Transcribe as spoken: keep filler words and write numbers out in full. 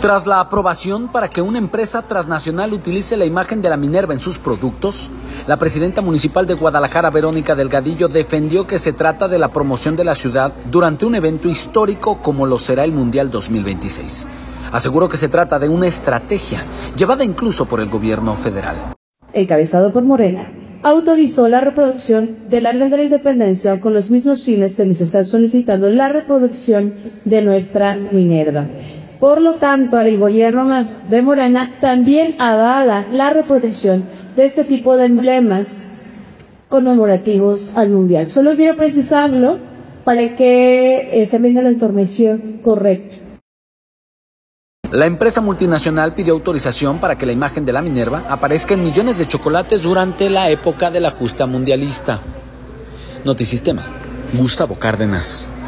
Tras la aprobación para que una empresa transnacional utilice la imagen de la Minerva en sus productos, la presidenta municipal de Guadalajara, Verónica Delgadillo, defendió que se trata de la promoción de la ciudad durante un evento histórico como lo será el Mundial dos mil veintiséis. Aseguró que se trata de una estrategia llevada incluso por el gobierno federal. Encabezado por Morena, autorizó la reproducción del árbol de la independencia con los mismos fines que nos están solicitando la reproducción de nuestra Minerva. Por lo tanto, el gobierno de Morena también avala la reproducción de este tipo de emblemas conmemorativos al Mundial. Solo quiero precisarlo para que eh, se venga la información correcta. La empresa multinacional pidió autorización para que la imagen de la Minerva aparezca en millones de chocolates durante la época de la justa mundialista. Notisistema, Gustavo Cárdenas.